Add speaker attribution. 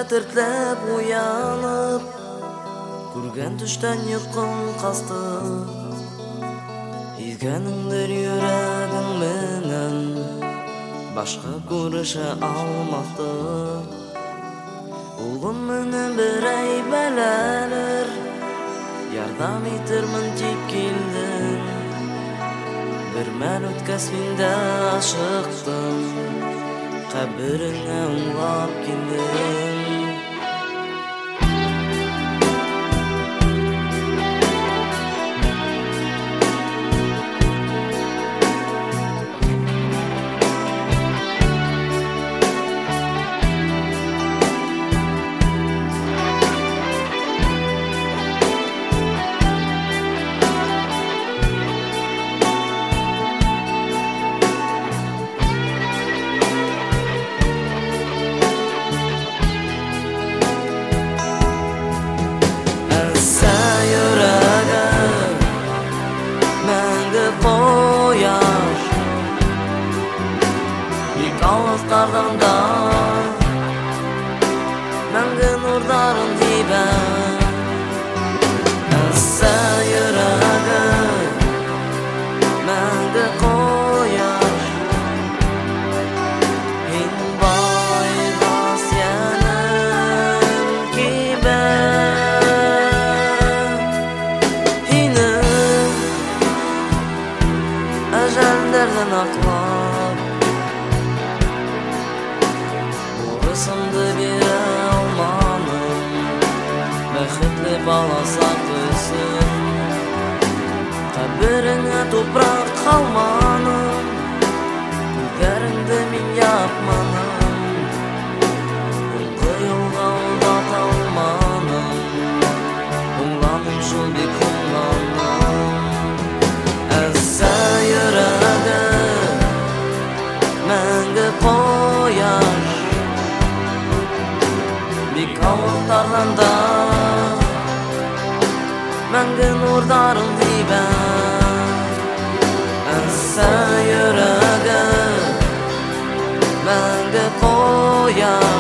Speaker 1: тіртлеп уянып, көрген түштен йыққым қасты. Изгеніңдер йөрәгің менен, башқа көріше алмақты. Улым менен бір ай бәләлер, ярдам итермін тип келдім. Bir мән өткәс миндә ашыктым, кабереңә уңлап килдем. Ağızlardan da мәңгі нұрдарын дейбен. Әсә йөрәгі мәңгі қояр, һин байлас яным кибен. Һинең әжәлдәрдән аклап, Sımdı bir almanım, bәхетле бала саклыйсың. Кабереңә тупрак қалманым, күҙҙәреңде мин япманым. Һуңғы юлға undата алманым, һуңланым шул бик һуңланым. Әсә йөрәге мәңге ҡояш, бик ауылдардан да мәңгі нурдарын дейбен. Әсә йөрәге мәңгі ҡояш,